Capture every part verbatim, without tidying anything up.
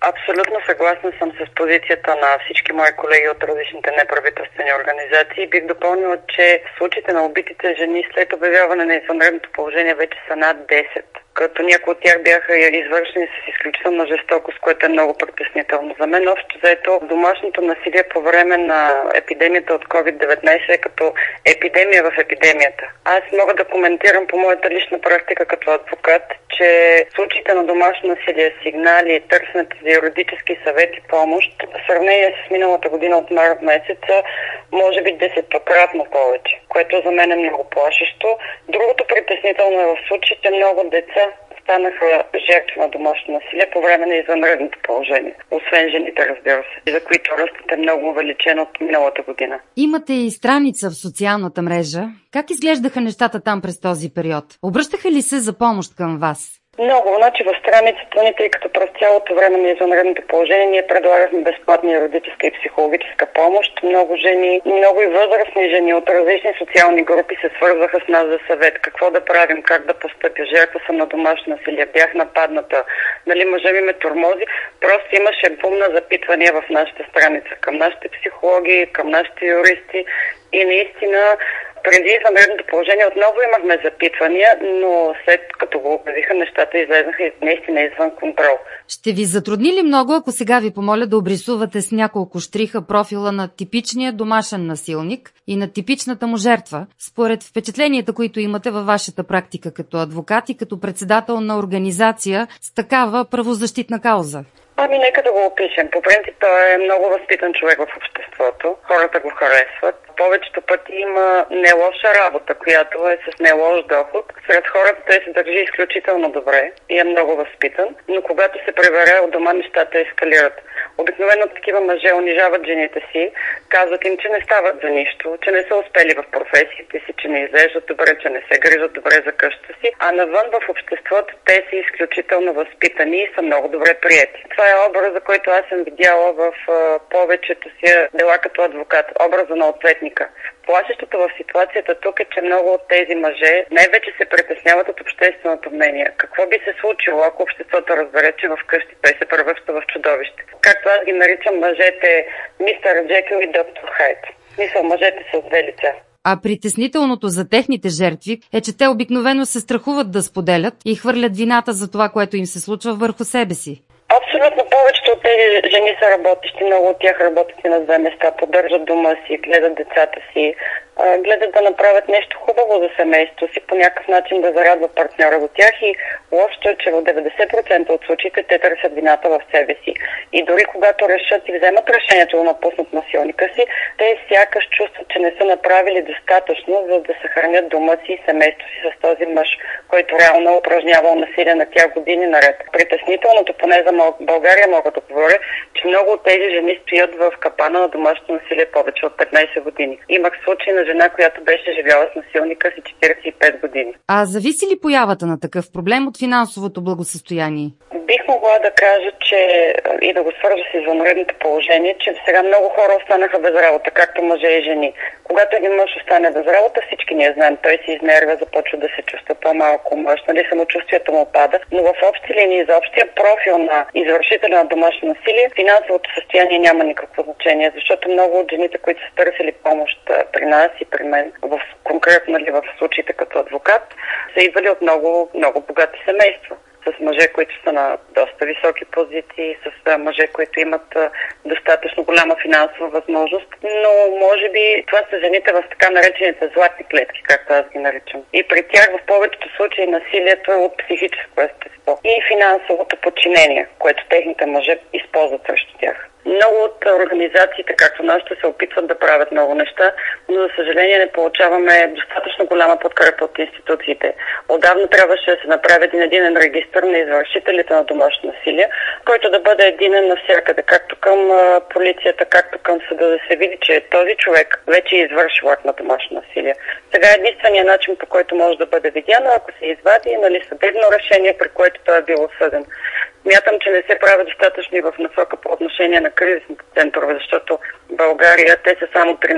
Абсолютно съгласна съм с позицията на всички мои колеги от различните неправителствени организации. Бих допълнила, че случаите на убитите жени след обявяване на извънредното положение вече са над десет. Като някои от тях бяха извършени с изключителна жестокост, което е много притеснително. За мен общо заето домашното насилие по време на епидемията от ковид деветнайсет е като епидемия в епидемията. Аз мога да коментирам по моята лична практика като адвокат, че случаите на домашно насилие, сигнали, търсенето за юридически съвет и помощ, в сравнение с миналата година от март месеца, може би десетократно повече, което за мен е много плашещо. Другото притеснително е в случаите много деца станаха жертви на домашно насилие по време на извънредното положение. Освен жените, разбира се, за които ръстът е много увеличен от миналата година. Имате и страница в социалната мрежа. Как изглеждаха нещата там през този период? Обръщаха ли се за помощ към вас? Много, значи в страницата ни, тъй като през цялото време на извънредното положение ние предлагахме безплатна юридическа и психологическа помощ. Много жени, много и възрастни жени от различни социални групи се свързваха с нас за съвет. Какво да правим, как да постъпя, жертва съм на домашно насилие, бях нападната, дали мъжа ми ме тормози. Просто имаше бум на запитвания в нашата страница към нашите психологи, към нашите юристи и наистина преди извънредното положение отново имахме запитвания, но след като го обявиха, нещата излезнаха наистина извън контрол. Ще ви затрудни ли много, ако сега ви помоля да обрисувате с няколко щриха профила на типичния домашен насилник и на типичната му жертва, според впечатленията, които имате във вашата практика като адвокат и като председател на организация с такава правозащитна кауза? Ами нека да го опишем. По принцип той е много възпитан човек в обществото. Хората го харесват. Повечето пъти има не лоша работа, която е с не лош доход. Сред хората той се държи изключително добре и е много възпитан, но когато се прибере от дома, нещата ескалират. Обикновено такива мъже унижават жените си, казват им, че не стават за нищо, че не са успели в професиите си, че не изглеждат добре, че не се грижат добре за къщата си, а навън в обществото те са изключително възпитани и са много добре приети. Това е образа, който аз съм видяла в а, повечето си дела като адвокат, образа на ответника. Плашещото в ситуацията тук е, че много от тези мъже най-вече се притесняват от общественото мнение. Какво би се случило, ако обществото разбере, че в къщи той се превръща в чудовище? Както аз ги наричам мъжете мистер Джекил и доктор Хайд. Мисля, мъжете са от две лица. А притеснителното за техните жертви е, че те обикновено се страхуват да споделят и хвърлят вината за това, което им се случва върху себе си. Абсолютно повечето от тези жени са работещи, много от тях работят и на две места, поддържат дома си, гледат децата си, гледат да направят нещо хубаво за семейството си, по някакъв начин да зарадва партньора от тях и лошото е, че в деветдесет процента от случаите те търсят вината в себе си. И дори когато решат и вземат решението да напуснат насилника си, те сякаш чувстват, че не са направили достатъчно, за да съхранят дома си и семейството си с този мъж, който реално е упражнявал насилие на тях години наред. Притеснителното, поне за България мога да говоря, че много от тези жени стоят в капана на домашно насилие повече от петнайсет години. Имах случай на жена, която беше живяла с насилника си четирийсет и пет години. А зависи ли появата на такъв проблем от финансовото благосъстояние? Бих могла да кажа, че и да го свържа с извънредното положение, че сега много хора останаха без работа, както мъже и жени. Когато един мъж остане без работа, всички ние знаем, той се изнервя, започва да се чувства по-малко мъж, нали, самочувствието му пада, но в общи линии за общия профил на извършителя на домашно насилие, финансовото състояние няма никакво значение, защото много от жените, които са търсили помощ при нас и при мен, в конкретно нали, в случаите като адвокат, са идвали от много, много богати семейства. С мъже, които са на доста високи позиции, с мъже, които имат достатъчно голяма финансова възможност, но може би това са жените в така наречените златни клетки, както аз ги наричам. И при тях в повечето случаи насилието е от психическо естество и финансовото подчинение, което техните мъже използват срещу тях. Много от организациите, както нашите, се опитват да правят много неща, но за съжаление не получаваме достатъчно голяма подкрепа от институциите. Отдавна трябваше да се направи един единен регистър на извършителите на домашно насилие, който да бъде единен навсякъде, както към полицията, както към съда, да се види, че този човек вече е извършил акт на домашно насилие. Сега е единственият начин, по който може да бъде видяно, ако се извади нали, съдебно решение, при което той е бил осъден. Смятам, че не се прави достатъчно и в насока по отношение на кризисните центрове, защото в България те са само тринайсет.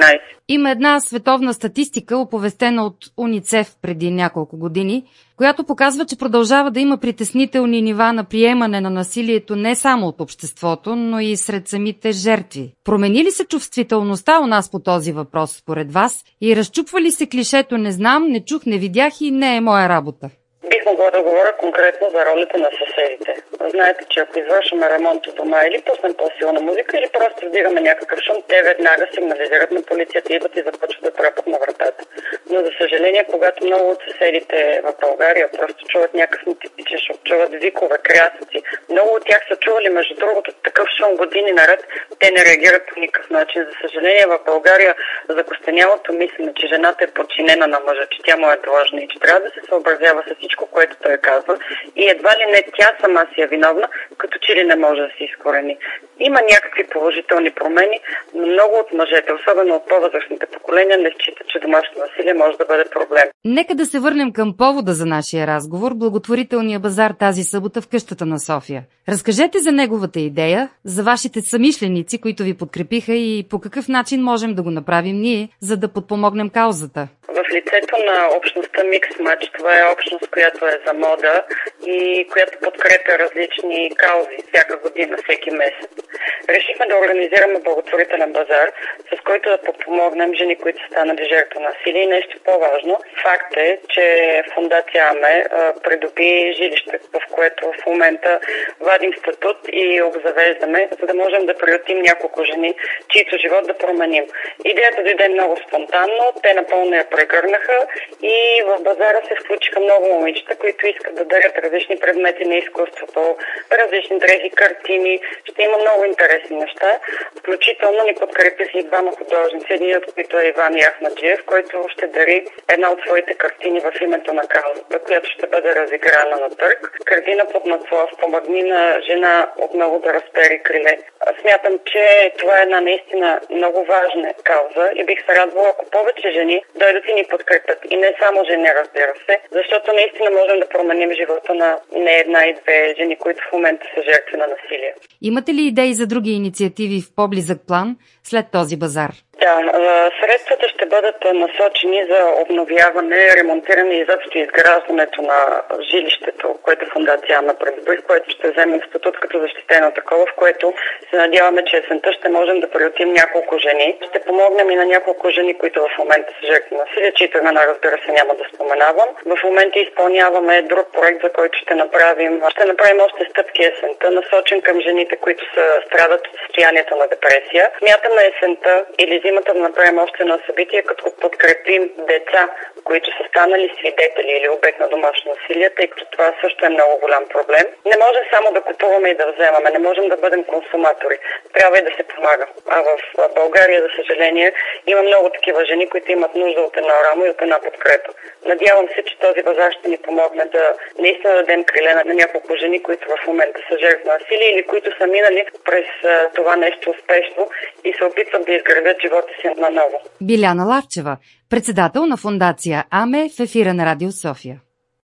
Има една световна статистика, оповестена от УНИЦЕФ преди няколко години, която показва, че продължава да има притеснителни нива на приемане на насилието не само от обществото, но и сред самите жертви. Промени ли се чувствителността у нас по този въпрос според вас и разчупва ли се клишето "не знам, не чух, не видях и не е моя работа"? Бих могла да говоря конкретно за ролята на съседите. Знаете, че ако извършваме ремонт в дома или пуснем по-силна музика, или просто вдигаме някакъв шум, те веднага сигнализират на полицията, идват и започват да тропат на вратата. Но за съжаление, когато много от съседите в България просто чуват някакъв нетипичен шум, чуват викове, крясъци, много от тях са чували, между другото, такъв шум години наред, те не реагират по никакъв начин. За съжаление, в България закостенялото мислене, че жената е подчинена на мъжа, че тя му е длъжна и че трябва да се съобразява с всичко, което той казва, и едва ли не тя сама си е виновна, като че ли не може да се изкорени. Има някакви положителни промени, но много от мъжете, особено от по-възрастните поколения, не считат, че домашно насилие може да бъде проблем. Нека да се върнем към повода за нашия разговор – благотворителния базар тази събота в къщата на София. Разкажете за неговата идея, за вашите съмишленици, които ви подкрепиха, и по какъв начин можем да го направим ние, за да подпомогнем каузата. В лицето на общността Mix Match, това е общност, която е за мода и която подкрепя различни каузи всяка година, всеки месец. Решихме да организираме благотворителен базар, с който да подпомогнем жени, които са станали жертва на насилие. И нещо по-важно, факт е, че фондация АМЕ придоби жилище, в което в момента вадим статут и обзавеждаме, за да можем да приютим няколко жени, чието живот да променим. Идеята дойде много спонтанно, те напълно я прегърнаха и в базара се включиха много момичета, които искат да дарят различни предмети на изкуството, различни дрехи, картини. Ще има много интересни неща. Включително ни подкрепят и двама художници, един от които е Иван Яхнаджиев, който ще дари една от своите картини в името на каузата, която ще бъде разиграна на търг. Картина под надслов "Помогни на жена отново да разпери криле". Смятам, че това е една наистина много важна кауза и бих се радвала, ако повече жени дойдат и ни подкрепят. И не само жени, разбира се, защото наистина можем да променим живота на не една и две жени, които в момента са жертви на насилие. Имате ли идеи за други инициативи в по-близък план след този базар? Да, средствата ще бъдат насочени за обновяване, ремонтиране и изобщо изграждането на жилището, което фондация АМЕ придоби, в което ще вземем статут като защитено такова, в което се надяваме, че есента ще можем да приютим няколко жени. Ще помогнем и на няколко жени, които в момента са жертви на насилие, чието имена, разбира се, няма да споменавам. В момента изпълняваме друг проект, за който ще направим. Ще направим още стъпки есента, насочен към жените, които са страдат от състоянието на депресия. Смятаме есента или зимата да направим още едно събитие, като подкрепим деца, които са станали свидетели или обект на домашно насилие, тъй като това също е много голям проблем. Не можем само да купуваме и да вземаме, не можем да бъдем консуматори. Трябва и да се помага. А в България, за съжаление, има много такива жени, които имат нужда от едно рамо и от една подкрепа. Надявам се, че този базар ще ни помогне да наистина дадем криле на няколко жени, които в момента са жертви на насилие или които са минали през това нещо успешно и се опитват да изградят живота си наново. Биляна Ларчева, председател на фондация АМЕ в ефира на Радио София.